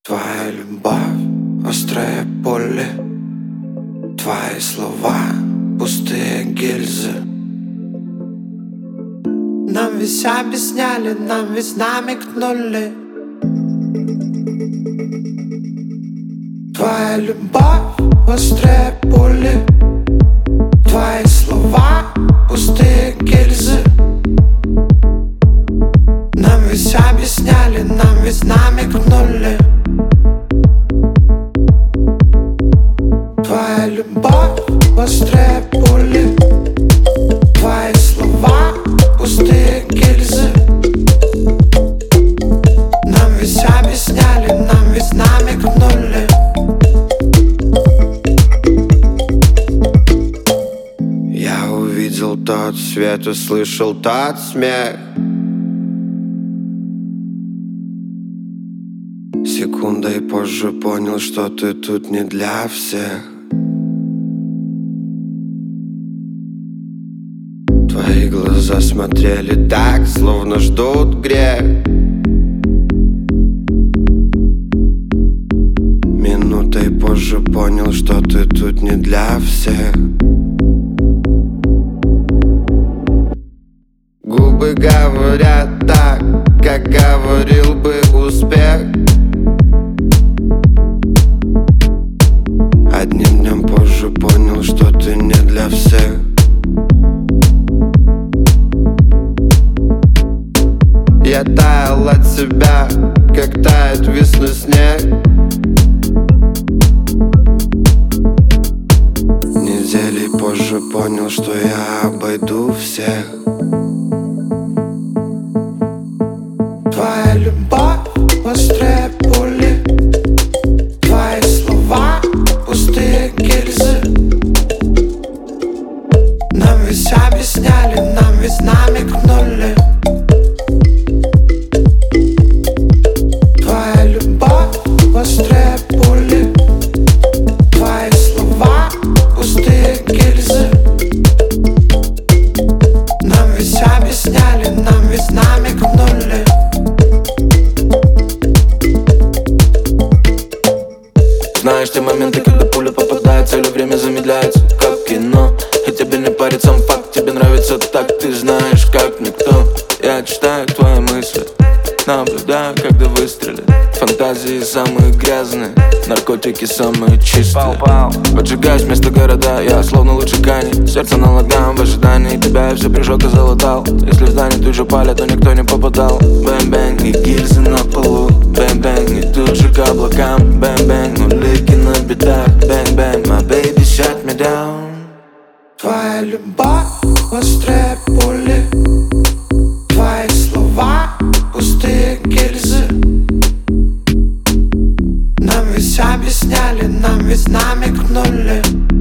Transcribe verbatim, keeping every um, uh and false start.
Твоя любовь, острые боли, твои слова, пустые гильзы. Нам весь объясняли, нам весь намекнули. Твоя любовь, острые боли, твои слова, пустые гильзы. Нам весь объясняли, нам весь намекнули. Твоя любовь, острые боли, твои слова, пустые гильзы. Нам весь объясняли, нам весь намекнули. Я увидел тот свет, услышал тот смех. Секундой позже понял, что ты тут не для всех. Твои глаза смотрели так, словно ждут грех. Минутой позже понял, что ты тут не для всех. Губы говорят так, как говорил бы успех. Одним днем позже понял, что ты не для всех. Я таял от себя, как тает весной снег. Недели позже понял, что я обойду всех. Твоя любовь, острые боли, твои слова, пустые гильзы. Нам весь объясняли, нам весь намекнули. Твоя любовь, острые боли, твои слова, пустые гильзы. Нам весь объясняли, нам весь намекнули. Знаешь те моменты, когда пуля попадает в цель, время замедляется, как кино. И тебе не парит сам факт, тебе нравится так, ты знаешь, как никто. Я читаю твои мысли, наблюдаю, когда выстрелят. Фантазии самые грязные, наркотики самые чистые. Поджигаюсь вместо города, я словно лучше Кани. Сердце на локдаун в ожидании тебя, я все прижег и залатал. Если в здании тут же палят, то никто не попадал. Бэм-бэнг и гильзы на полу, бэм-бэнг и тут же к облакам. Бэм-бэнг, улики на бедах, бэнг-бэнг, my baby shut me down. Твоя любовь, острые боли, твои слова, пустые гильзы. Нам весь объясняли, нам весь намекнули.